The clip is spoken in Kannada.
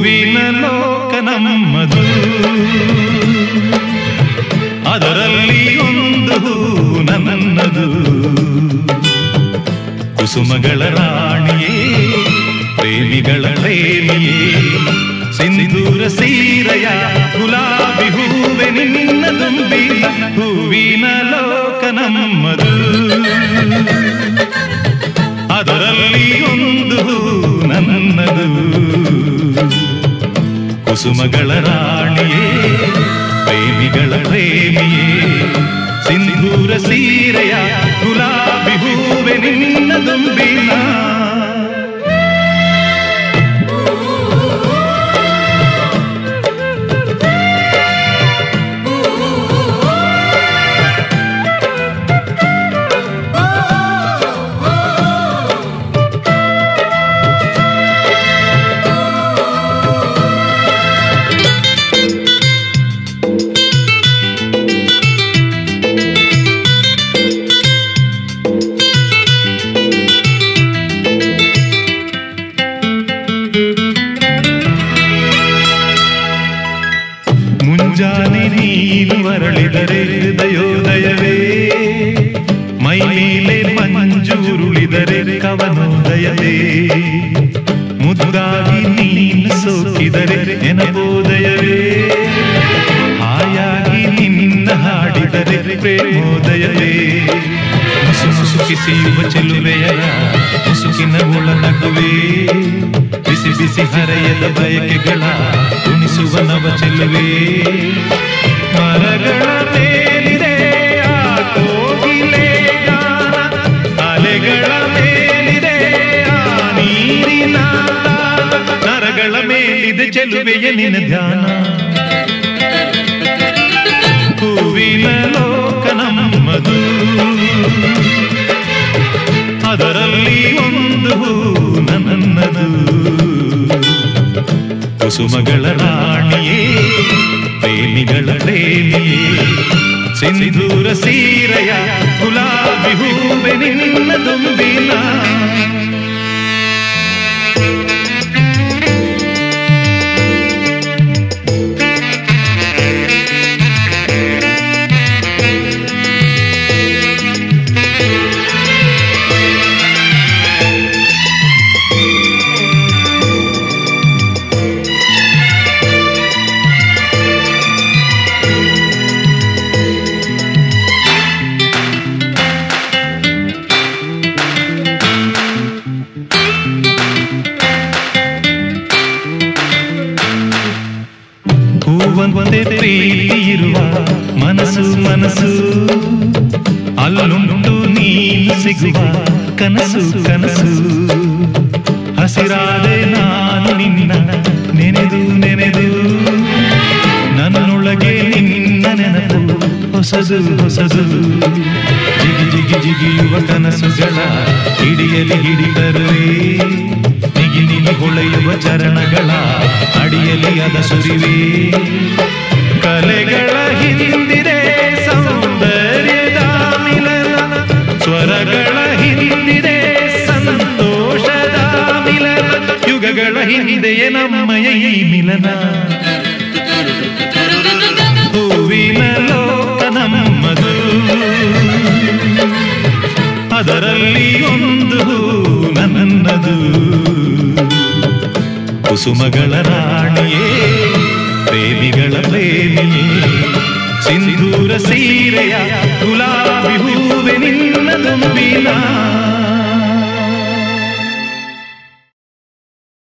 ಹೂವಿನ ಲೋಕ ನಮ್ಮದು, ಅದರಲ್ಲಿ ಒಂದು ಹೂ ನನ್ನದು. ಕುಸುಮಗಳ ರಾಣಿಯೇ, ಪ್ರೇಮಿಗಳ ಪ್ರೇಮಿಯೇ, ಸಿಂಧೂರ ಸೀರೆಯ ಗುಲಾಬಿ ಹೂವೆ ನಿನ್ನ ತುಂಬಿದ ಹೂವಿನ ಲೋಕ ನಮ್ಮದು, ಅದರಲ್ಲಿ ಒಂದು ಹೂ ನನ್ನದು. ಕುಸುಮಗಳ ರಾಣಿಯೇ, ಪ್ರೇಮಿಗಳ ಪ್ರೇಮಿಯೇ, ಸಿಂಧೂರ ಸೀರೆಯ ಗುಲಾಬಿ ಹೂವೆ ನಿನ್ನ ತುಂಬಿನ. ಮುಂಜಾನೆ ನೀನು ಅರಳಿದರೆ ಹೃದಯೋದಯವೇ, ಮೈ ಮೇಲೆ ಮಂಜು ಉರುಳಿದರೆ ಕವನೋದಯವೇ, ಮುದ್ದಾಗಿ ನೀನು ಸೋಕಿದರೆ ನೆನಪೋದಯವೇ, ಹಾಯಾಗಿ ನಿನ್ನ ಹಾಡಿದರೆ ಪ್ರೇಮೋದಯವೇ. ಮುಸುಕಿಸಿಯುವ ಚೆಲುವೆಯರ ಮುಸುಕಿನ ಒಳ ನಗುವೆ, ಬಿಸಿ ಬಿಸಿ ಹರೆಯದ ಬಯಕೆಗಳ ಉಣಿಸುವ ನವ ಚೆಲುವೆ. ಮರಗಳ ಮೇಲಿದೆ ಆ ಕೋಗಿಲೆ ಗಾನ, ಅಲೆಗಳ ಮೇಲಿದೆ ಆ ನೀರಿನ ತಾನ, ನರಗಳ ಮೇಲಿದೆ ಚೆಲುವೆಯ ನಿನ್ನ ಧ್ಯಾನ. ಹೂವಿನ ಲೋಕ ನಮ್ಮದು, ಅದರಲ್ಲಿ ಒಂದು ಹೂ ನನ್ನದು. ಕುಸುಮಗಳ ರಾಣಿಯೇ, ಪ್ರೇಮಿಗಳ ಪ್ರೇಮಿಯೇ, ಸಿಂಧೂರ ಸೀರೆಯ ಗುಲಾಬಿ ಹೂವೆ ನಿನ್ನ ತುಂಬಿನ. ಹೂವಂತೆ ಪ್ರೀತಿ ಇರುವ ಮನಸ್ಸು ಮನಸ್ಸು, ಅಲ್ಲುಂಟು ನೀನು ಸಿಗುವ ಕನಸು ಕನಸು. ಹಸಿರಾದೆ ನಾನು ನಿನ್ನ ನೆನೆದು ನೆನೆದು, ನನ್ನೊಳಗೆ ನಿನ್ನ ನೆನಪು ಹೊಸದು ಹೊಸದು. ಜಿಗಿ ಜಿಗಿ ಜಿಗಿಯುವ ಕನಸುಗಳ ಹಿಡಿಯಲಿ ಹಿಡಿತರುವೆ, ನಿಗಿ ನಿಗಿ ಹೊಳೆಯುವ ಚರಣಗಳ ಅಡಿಯಲಿ ಅದ ಸುರಿವೆ. ಕಲೆಗಳ ಹಿಂದಿದೆ ಸೌಂದರ್ಯದ ಮಿಲನ, ಸ್ವರಗಳ ಹಿಂದಿದೆ ಸಂತೋಷದ ಮಿಲನ, ಯುಗಗಳ ಹಿಂದೆಯೇ ನಮ್ಮಯ ಈ ಮಿಲನ. ಹೂವಿನ ಲೋಕ ನಮ್ಮದು, ಅದರಲ್ಲಿ ಒಂದು ಹೂ ನನ್ನದು. ಕುಸುಮಗಳ ರಾಣಿಯೇ, ಪ್ರೇಮಿಗಳ ಪ್ರೇಮಿಯೇ, ಸಿಂಧೂರ ಸೀರೆಯ ಗುಲಾಬಿ ಹೂವೆ ನಿನ್ನ ತುಂಬಿನ.